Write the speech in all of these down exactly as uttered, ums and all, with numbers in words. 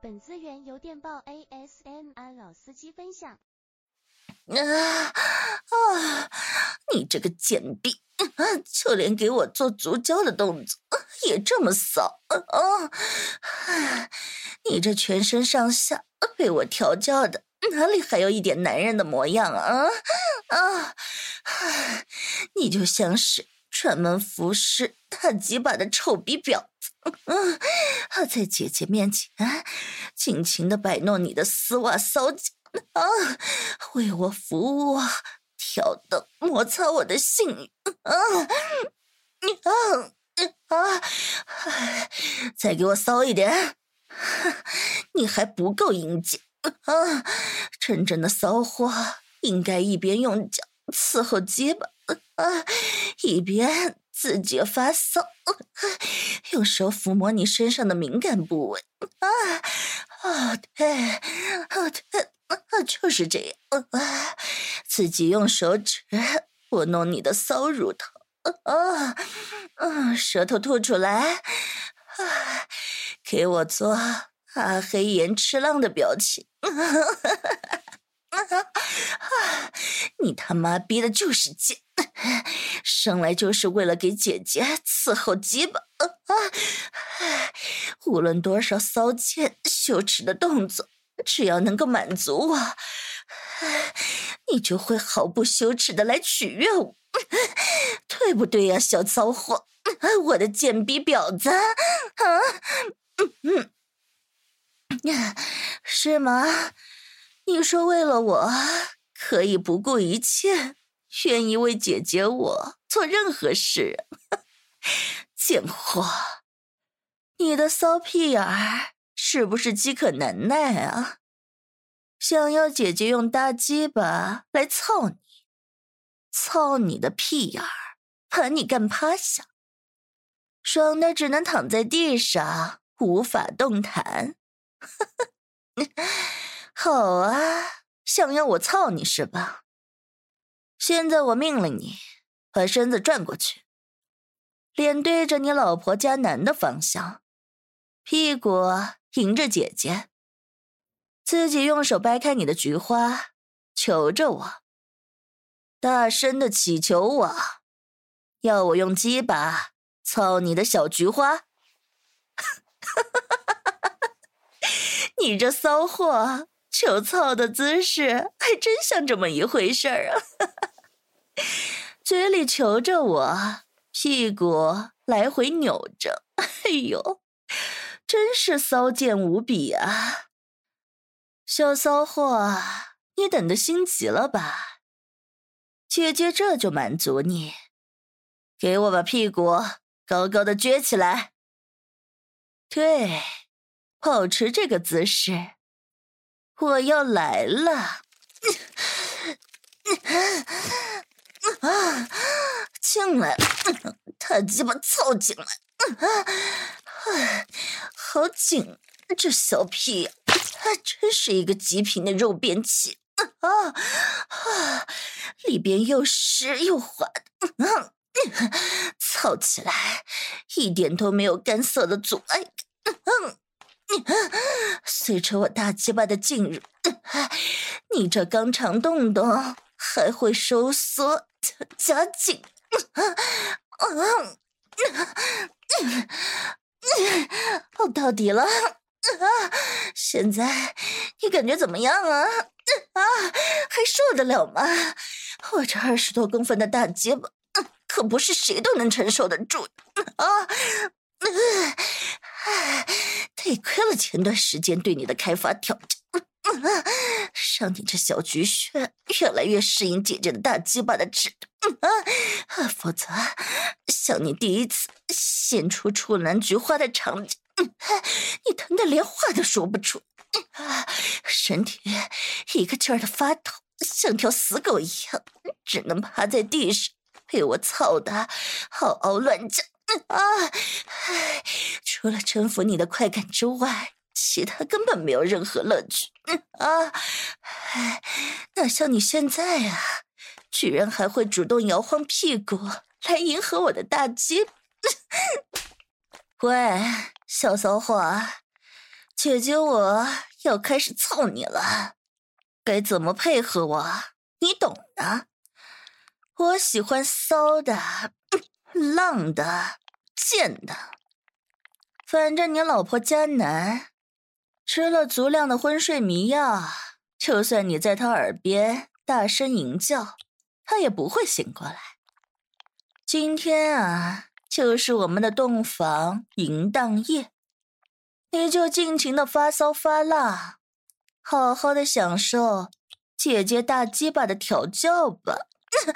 本资源由电报 A S M R 老司机分享。 啊啊！你这个贱婢，就连给我做足交的动作也这么骚啊！你这全身上下被我调教的，哪里还有一点男人的模样啊？啊！你就像是专门服侍大鸡巴的臭逼婊子，嗯，在姐姐面前尽情的摆弄你的丝袜骚脚啊，为我服务啊，挑逗摩擦我的性欲啊！啊啊！再给我骚一点！你还不够阴茎啊！真正的骚货应该一边用脚伺候鸡巴啊，一边自觉发骚，用手抚摸你身上的敏感部位啊！哦，对，哦对，啊，就是这样啊！自己用手指拨弄你的骚乳头啊，嗯，舌头吐出来，啊，给我做阿黑岩吃浪的表情。你他妈逼的就是贱，生来就是为了给姐姐伺候鸡巴啊！无论多少骚贱羞耻的动作，只要能够满足我，你就会毫不羞耻的来取悦我，对不对呀，小骚货，我的贱逼婊子啊！嗯嗯，是吗？你说为了我可以不顾一切，愿意为姐姐我做任何事，贱货，你的骚屁眼儿是不是饥渴难耐啊？想要姐姐用大鸡巴来操你，操你的屁眼儿，把你干趴下，爽的只能躺在地上无法动弹。好啊，想要我操你是吧？现在我命令你把身子转过去，脸对着你老婆家男的方向，屁股迎着姐姐，自己用手掰开你的菊花，求着我，大声的祈求我，要我用鸡巴操你的小菊花。你这骚货，求操的姿势还真像这么一回事儿啊！嘴里求着我，屁股来回扭着，哎呦，真是骚贱无比啊！小骚货，你等得心急了吧？姐姐这就满足你，给我把屁股高高的撅起来。对，保持这个姿势，我要来了！啊，进来了，大鸡巴凑进来，啊，好紧，这小屁呀，真是一个极品的肉便器啊！啊，里边又湿又滑的，嗯，凑起来一点都没有干涩的阻碍感，嗯。随着我大鸡巴的进入，你这肛肠洞洞还会收缩加紧。我到底了啊！现在你感觉怎么样啊？啊，还受得了吗？我这二十多公分的大鸡巴，可不是谁都能承受得住的啊！得亏了前段时间对你的开发调整，让你这小菊穴越来越适应姐姐的大鸡巴的质地，啊，否则像你第一次献出处男菊花的场景，你疼得连话都说不出，身体一个劲儿的发抖，像条死狗一样，只能趴在地上被我操得嗷嗷乱叫。啊，除了征服你的快感之外，其他根本没有任何乐趣。啊，哪像你现在啊，居然还会主动摇晃屁股来迎合我的大鸡。喂，小骚货， 姐姐我要开始操你了，该怎么配合我，你懂的。我喜欢骚的、浪的、贱的，反正你老婆迦南吃了足量的昏睡迷药，就算你在她耳边大声吟叫，她也不会醒过来。今天啊，就是我们的洞房淫荡夜，你就尽情的发骚发辣，好好的享受姐姐大鸡巴的调教吧。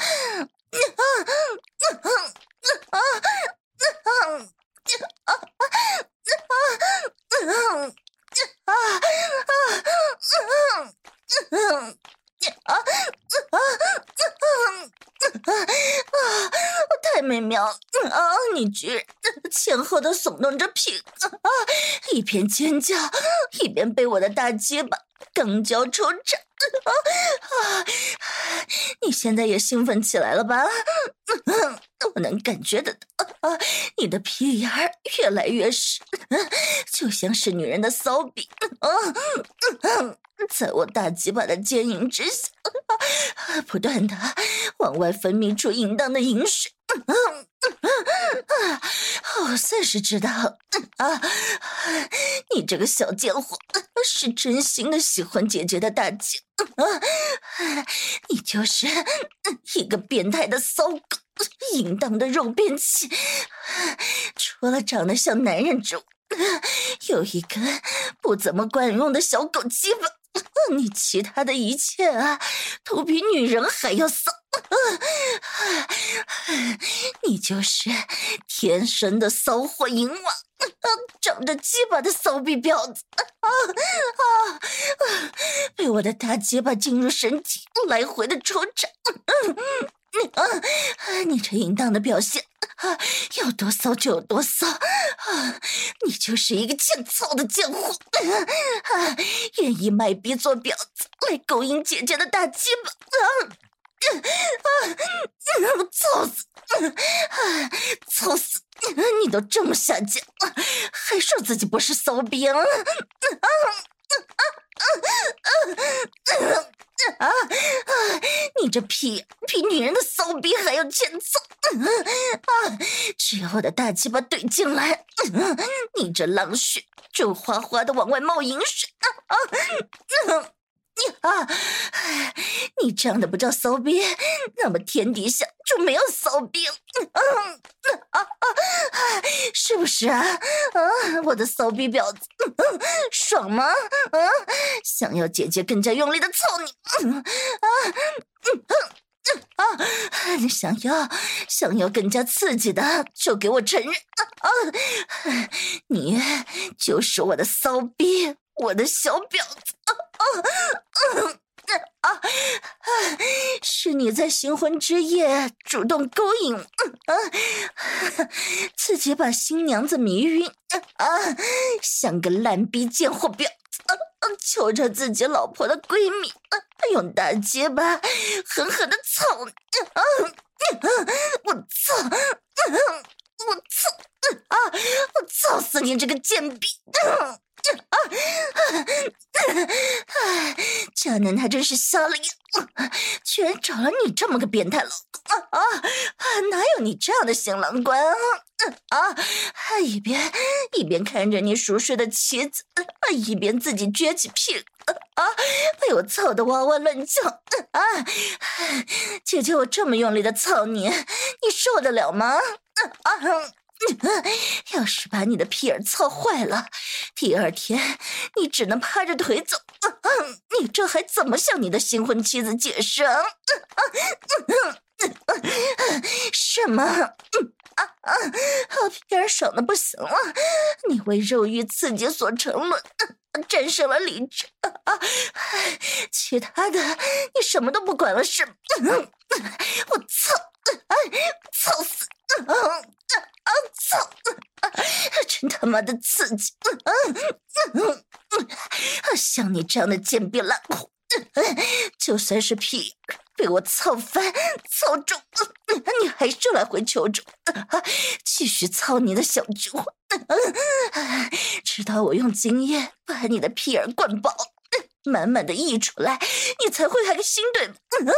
太美妙了啊！你居然前后的耸动着屁啊，一边尖叫一边被我的大鸡巴肛交抽插啊啊！你现在也兴奋起来了吧？我能感觉得到啊，你的屁眼儿越来越湿，就像是女人的骚逼啊！在我大鸡巴的牵引之下，不断的往外分泌出淫荡的淫水。我算是知道啊，你这个小贱货是真心的喜欢姐姐的大鸡啊！你就是一个变态的骚狗，淫荡的肉便器，除了长得像男人之外，有一根不怎么管用的小狗鸡巴。你其他的一切啊，都比女人还要骚。你就是天生的骚货淫王，长着鸡巴的骚逼婊子啊啊！被我的大鸡巴进入身体，来回的抽插。啊！你这淫荡的表现啊，要多骚就有多骚啊！你就是一个欠操的贱货啊！愿意卖逼做婊子来勾引姐姐的大鸡巴啊！啊！我操死！啊！操死！你都这么下贱，还说自己不是骚逼啊！啊啊啊啊啊！你这屁比女人的骚逼还要欠操啊！只要我的大鸡巴怼进来，你这浪血就哗哗的往外冒淫水啊！啊啊！你这样的不叫骚逼，那么天底下就没有骚逼了，啊啊啊！是不是啊？啊，我的骚逼婊子，爽吗？啊，想要姐姐更加用力的操你，啊啊！你想要想要更加刺激的，就给我承认啊！你就是我的骚逼，我的小婊子。啊啊啊！是你在新婚之夜主动勾引，啊，自己把新娘子迷晕，啊，像个烂逼贱货婊子，啊，求着自己老婆的闺蜜，啊，用大结巴狠狠的操你，啊，我操，我操，啊，我操死你这个贱逼！啊啊啊！迦南他真是瞎了眼，居然找了你这么个变态老公啊啊！哪有你这样的新郎官啊啊！一边一边看着你熟睡的妻子，啊，一边自己撅起屁股啊，被我操得哇哇乱叫啊！姐姐，我这么用力的操你，你受得了吗？啊！要是把你的屁眼操坏了，第二天你只能趴着腿走。你这还怎么向你的新婚妻子解释啊？什么？啊啊！屁眼爽的不行了，你为肉欲刺激所沉沦，战胜了理智啊！其他的你什么都不管了是吗？我操！哎，操死！啊啊！操！真他妈的刺激！像你这样的贱逼烂货，就算是屁被我操翻、操中，你还是来回求助， 继续操你的小菊花，直到我用精液把你的屁眼灌饱，满满的溢出来，你才会开心，对吗？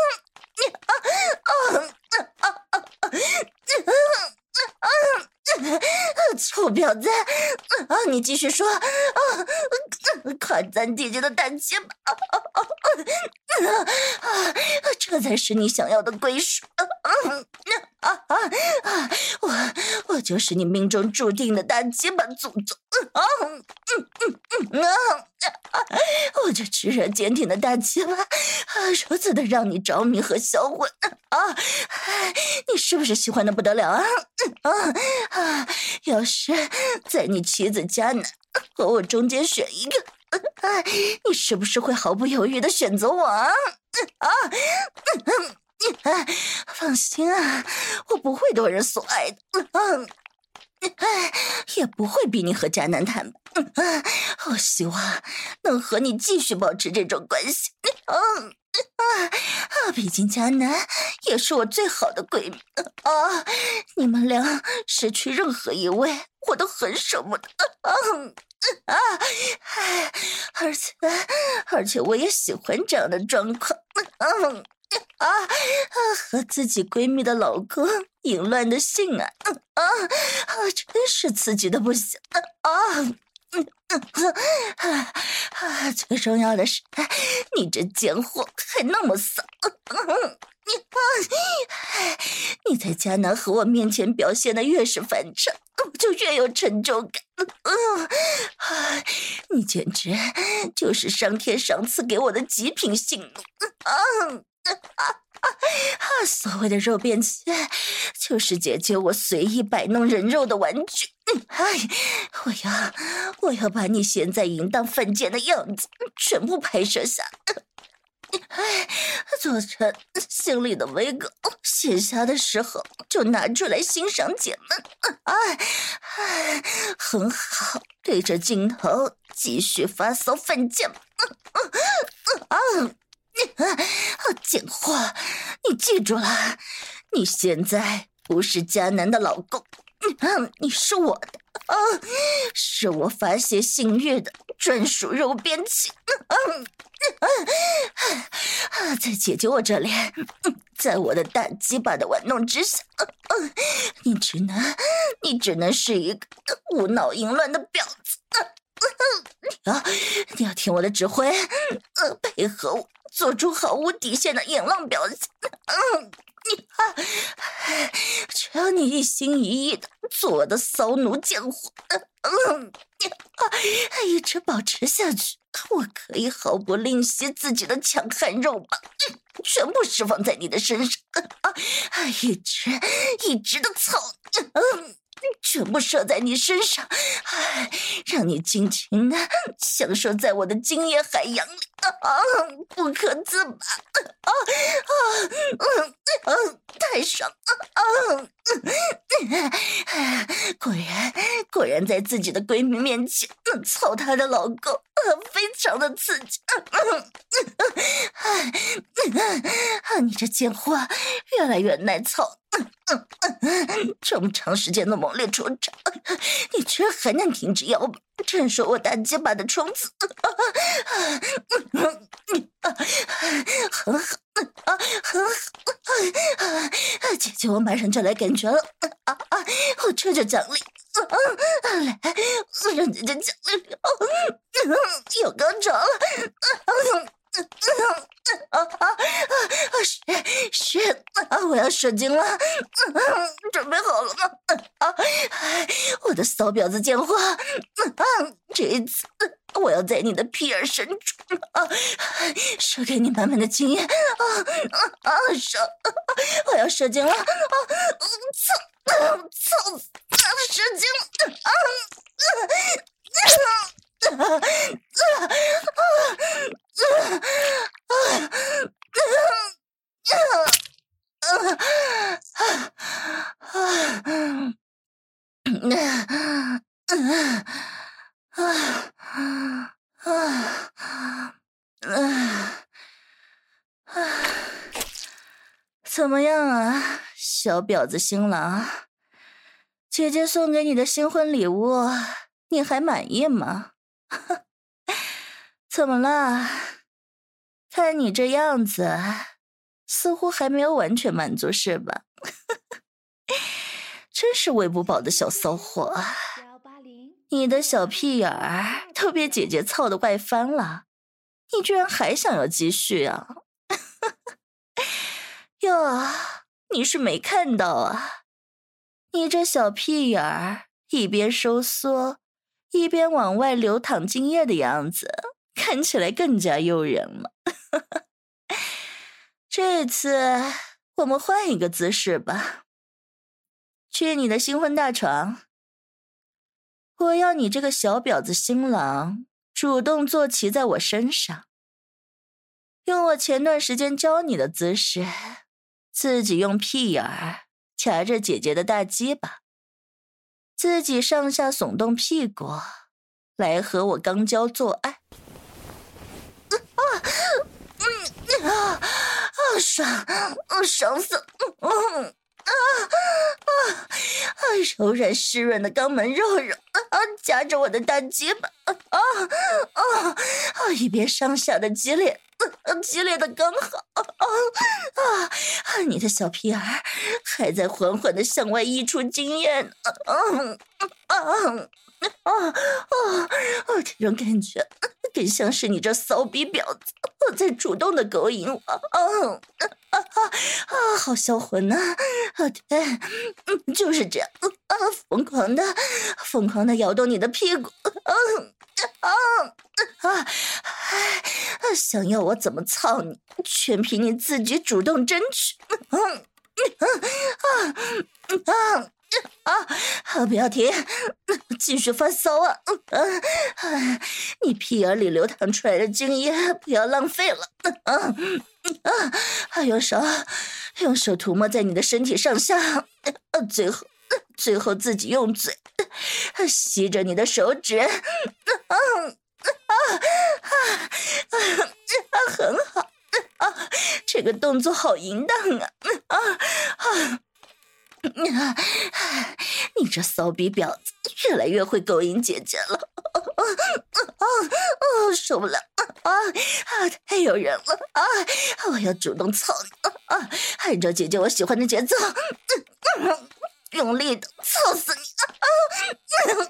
臭婊子！啊，你继续说！啊，夸赞姐姐的大鸡巴！啊啊，这才是你想要的归属！啊啊啊！我我就是你命中注定的大鸡巴祖宗！啊嗯嗯嗯啊！我这炽热坚挺的大鸡巴，啊，如此的让你着迷和销魂啊！你是不是喜欢的不得了啊？啊啊！要是在你妻子迦南和我中间选一个，啊，你是不是会毫不犹豫的选择我啊？啊！啊，放心啊，我不会夺人所爱的，嗯，哎，也不会逼你和迦南谈判。嗯，我希望能和你继续保持这种关系。嗯啊啊！毕竟迦南也是我最好的闺蜜啊，你们俩失去任何一位，我都很舍不得。嗯啊，哎，而且而且我也喜欢这样的状况。嗯。啊啊！和自己闺蜜的老公淫乱的性爱，啊啊！真是刺激的不行啊！嗯嗯啊啊！最重要的是，你这贱货还那么骚！嗯，你啊，你在迦南和我面前表现的越是反常，我就越有成就感。嗯啊，你简直就是上天赏赐给我的极品性奴！啊！啊啊啊！所谓的肉便器，就是姐姐我随意摆弄人肉的玩具。哎，我要，我要把你现在淫荡犯贱的样子全部拍摄下来。哎，做成心里的 vlog，闲暇的时候就拿出来欣赏姐们。哎哎，很好，对着镜头继续发骚犯贱。嗯嗯嗯啊！啊！贱货，你记住了，你现在不是迦南的老公，嗯，你是我的，啊，是我发泄性欲的专属肉便器。嗯嗯啊，在姐姐我这里，在我的大鸡巴的玩弄之下，嗯，你只能，你只能是一个无脑淫乱的婊子。你要，你要听我的指挥，呃，配合我。做出毫无底线的淫浪表现，嗯，你啊，只要你一心一意的做我的骚奴贱货，嗯，你啊，一直保持下去，我可以毫不吝惜自己的强悍肉棒，全部释放在你的身上，啊，一直一直的操，嗯。全部射在你身上，哎，让你尽情的享受在我的精液海洋里啊，不可自拔啊啊嗯嗯，太爽了啊！嗯，果然果然在自己的闺蜜面前操她的老公，非常的刺激。嗯嗯嗯，你这贱货越来越耐操。嗯嗯嗯，这么长时间的猛烈抽插，你居然还能挺直腰板，承受我大鸡巴的冲刺，很好啊，很好啊！姐姐，我马上就来感觉了啊啊！我这就奖励，啊，来，我让姐姐奖励，哦，有高潮了，嗯。啊啊啊！是是啊！我要射精了，嗯，准备好了吗？啊！我的骚婊子贱货，啊！这一次我要在你的屁眼深处啊，射给你满满的精液啊啊啊！射！我要射精了啊！操！操！射精！啊！啊！啊！怎么样啊，小婊子新郎？ 姐姐送给你的新婚礼物，你还满意吗？怎么了？看你这样子，似乎还没有完全满足是吧？真是喂不饱的小骚货，你的小屁眼儿都被姐姐操得怪翻了，你居然还想要继续啊？哟，你是没看到啊，你这小屁眼儿一边收缩一边往外流淌精液的样子，看起来更加诱人了。这次我们换一个姿势吧，去你的新婚大床，我要你这个小婊子新郎主动坐骑在我身上，用我前段时间教你的姿势，自己用屁眼儿夹着姐姐的大鸡巴，自己上下耸动屁股，来和我肛交做爱。啊，嗯啊啊，爽，啊爽死了，嗯啊啊啊！柔软湿润的肛门肉肉啊，夹着我的大鸡巴啊啊啊！一边上下的激烈。激烈的刚好啊啊啊！你的小屁眼儿还在缓缓的向外溢出精液呢，啊啊啊啊啊！这种感觉更像是你这骚逼婊子在主动的勾引我，啊啊啊啊！好销魂呐！啊，对，嗯，就是这样啊，疯狂的疯狂的摇动你的屁股，啊啊啊！哎，想要我怎么操你，全凭你自己主动争取。嗯啊啊啊啊！不要停，继续发骚啊！啊啊！你屁眼里流淌出来的精液不要浪费了。啊啊！用手用手涂抹在你的身体上下，啊，最后最后自己用嘴吸着你的手指。啊啊啊啊！很好啊，这个动作好淫荡啊！啊啊！啊！你这骚逼婊子越来越会勾引姐姐了！啊啊啊！受不了！啊啊！太诱人了！啊！我要主动操你！啊！按照姐姐我喜欢的节奏，嗯、用力的操死你！啊！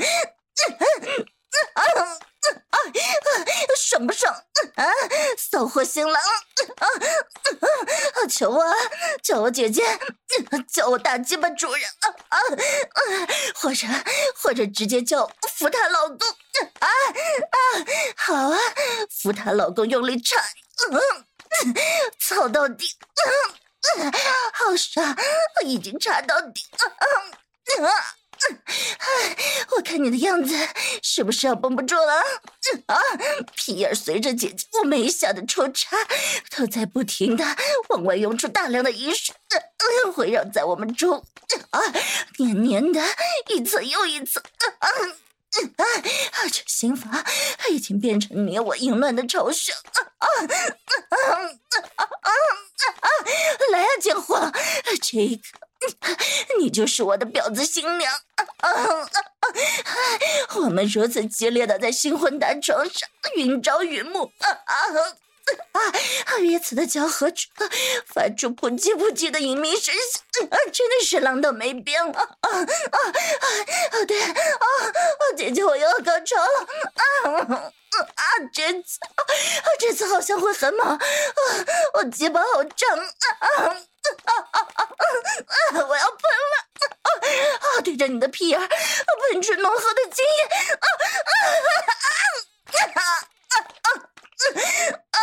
啊啊啊！爽不爽？啊！骚货新郎！啊啊！求我，叫我姐姐，叫我大鸡巴主人！啊啊啊！或者或者直接叫我扶她老公！啊啊！好啊，扶她老公用力插，嗯，操到底！嗯，好爽！我已经插到底！啊啊！哎，我看你的样子是不是要绷不住了？啊！屁眼随着姐姐我每一下的抽插，都在不停的往外涌出大量的饮水，围绕在我们中，啊，黏黏的，一层又一层，啊！啊！这心法已经变成你我淫乱的巢穴！啊啊啊啊啊！来啊，贱货，这一刻你就是我的婊子新娘！啊啊啊！我们如此激烈的在新婚大床上云朝云暮，啊啊啊！彼此的交合处发出扑叽扑叽的隐秘声响，啊，真的是浪到没边了！啊啊啊！对啊，姐姐我又要高潮了！啊啊！这次啊，这次好像会很猛！啊，我鸡巴好胀！啊啊！啊啊啊啊！我要喷了！啊啊！对着你的屁眼喷出浓厚的精液！啊啊啊啊啊啊啊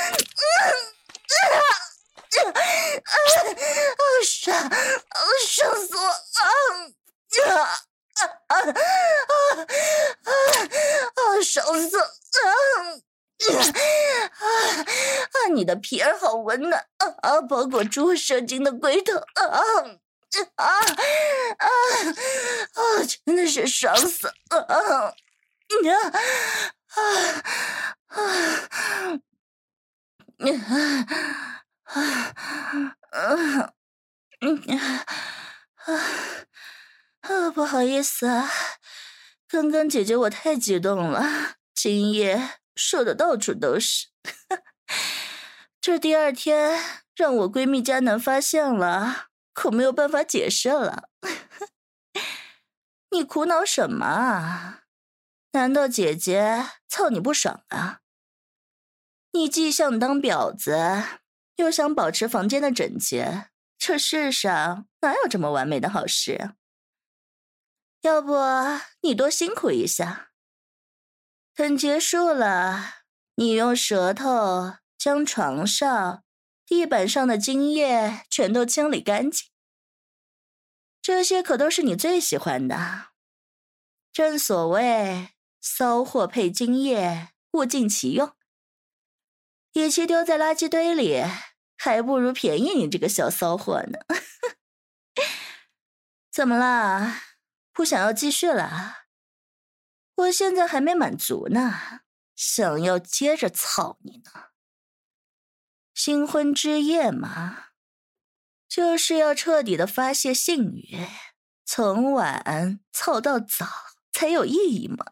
啊！爽，爽死我！啊啊啊啊啊！爽死了！啊啊！你的皮儿好温暖啊啊！包裹住我射精的龟头啊啊啊啊！真的是爽死了！啊啊啊啊啊啊！嗯啊啊啊，不好意思啊，刚刚姐姐我太激动了，精液射的到处都是。这第二天让我闺蜜佳楠发现了，可没有办法解释了。你苦恼什么啊？难道姐姐操你不爽啊？你既想当婊子，又想保持房间的整洁，这世上哪有这么完美的好事？要不你多辛苦一下，等结束了，你用舌头将床上、地板上的精液全都清理干净。这些可都是你最喜欢的。正所谓骚货配精液，物尽其用。与其丢在垃圾堆里，还不如便宜你这个小骚货呢。怎么啦？不想要继续了？我现在还没满足呢，想要接着操你呢。新婚之夜嘛，就是要彻底的发泄性欲，从晚操到早才有意义嘛。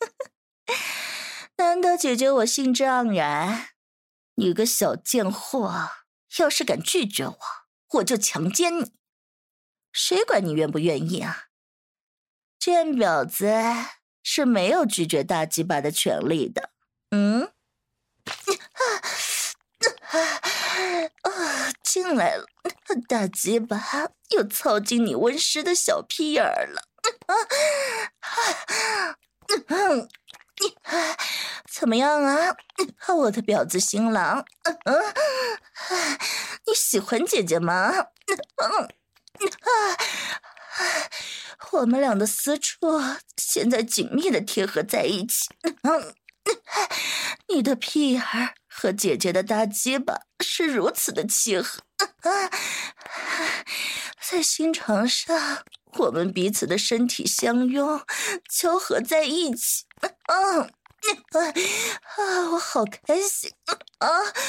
难得姐姐我兴致盎然，你个小贱货，要是敢拒绝我，我就强奸你。谁管你愿不愿意啊？贱婊子是没有拒绝大鸡巴的权利的。嗯？啊，进来了，大鸡巴又操进你温湿的小屁眼儿了。怎么样啊，我的婊子新郎？你喜欢姐姐吗？我们俩的私处现在紧密的贴合在一起。你的屁眼儿和姐姐的大鸡巴是如此的契合，在新床上，我们彼此的身体相拥，交合在一起。啊啊！我好开心啊！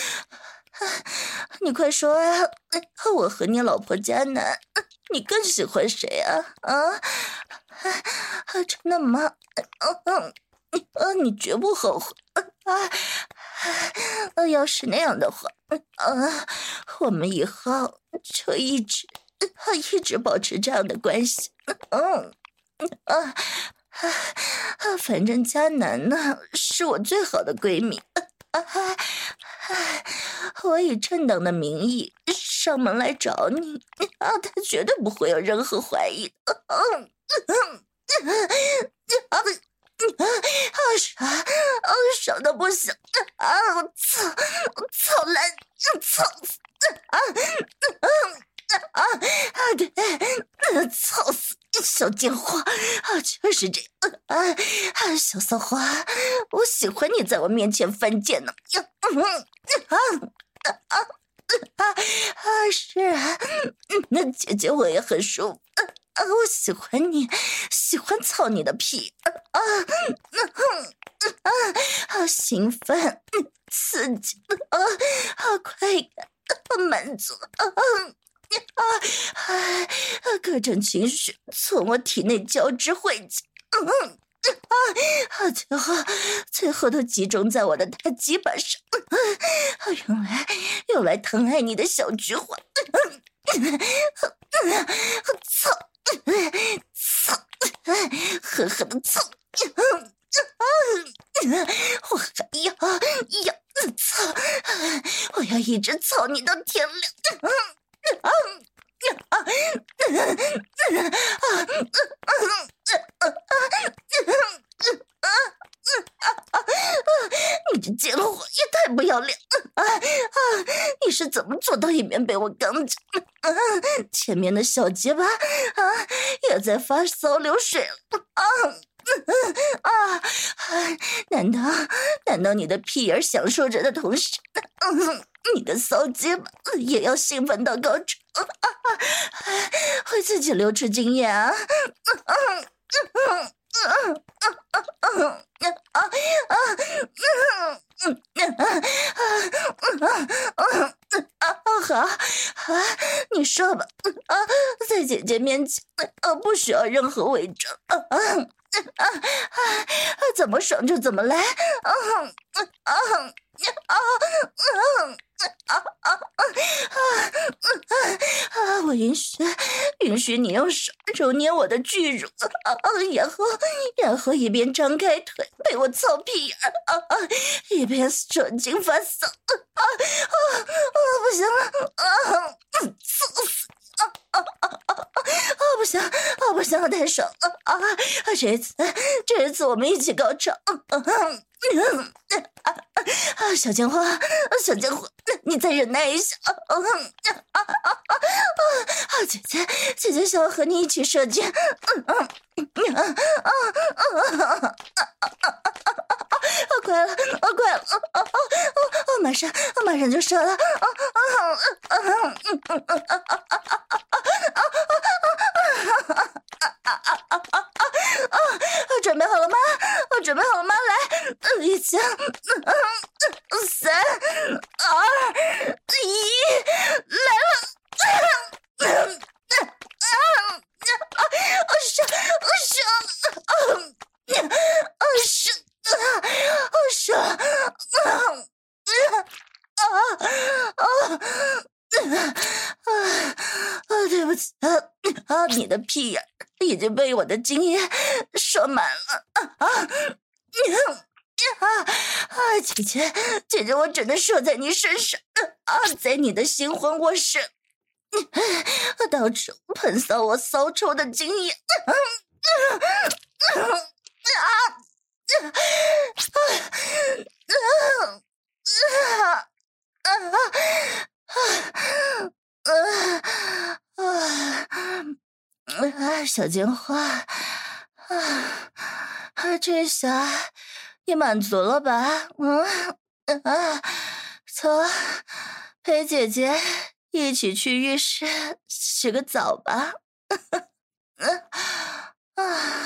你快说呀、啊！我和你老婆佳楠，你更喜欢谁啊？啊啊！真的吗？嗯啊，你绝不后悔啊！啊，要是那样的话，啊，我们以后就一直啊一直保持这样的关系。嗯啊。啊，反正佳楠呢是我最好的闺蜜，啊啊啊、我以正当的名义上门来找你，啊，她绝对不会有任何怀疑的。嗯嗯啊啊傻啊傻到不行啊！我操我操烂操死啊啊啊！对，操死！小贱货啊，就是这样啊啊！小骚花，我喜欢你在我面前犯贱呢。嗯啊啊啊啊！是啊，那姐姐我也很舒服啊，我喜欢你，喜欢操你的屁啊啊啊啊！兴奋、刺激啊啊！快感、满足啊！啊啊！各种情绪从我体内交织汇集，嗯啊啊！最后，最后都集中在我的大鸡巴上。啊，用来用来疼爱你的小菊花。操！操！狠狠的操！我还要要操！我要一直操你到天亮。啊啊啊你这贱货也太不要脸了啊啊！你是怎么做到一边被我刚着啊？前面的小结巴啊也在发骚流水了啊！啊！难道难道你的屁眼享受着的同时，嗯，你的骚鸡巴也要兴奋到高潮，啊啊、会自己流出精液啊？嗯嗯嗯嗯嗯啊啊啊嗯嗯啊啊啊啊好啊，你说吧啊，在姐姐面前呃，不需要任何伪装。啊啊啊啊！怎么爽就怎么来。啊啊啊啊啊啊啊！啊！我允许，允许你用手揉捏我的巨乳，啊，然后，然后一边张开腿陪我操屁眼，啊啊，一边射精发骚，啊啊啊！不行了，啊，操死！啊啊啊啊啊！不行，啊不行，太爽了啊！这一次，这一次我们一起高潮。啊啊啊！小贱货，小贱货，你再忍耐一下。啊啊啊啊啊！姐姐，姐姐想要和你一起射精。嗯嗯嗯啊啊啊啊啊！快了，啊快了，啊啊啊！马上，马上就射了。啊啊啊啊啊啊啊啊！准备好了吗？我准备好了吗？来，已经，三、二、一，来了！啊，上，上，啊，上，啊，上，啊，啊，啊，啊，对不起啊，啊，你的屁眼已经被我的精液射满了啊啊！啊啊！姐姐，姐姐，我只能射在你身上啊，在你的新婚卧室，到处喷洒我骚臭的精液。啊啊啊啊啊啊啊！小金花，啊啊！这下你满足了吧？嗯啊，走，陪姐姐一起去浴室洗个澡吧。啊啊！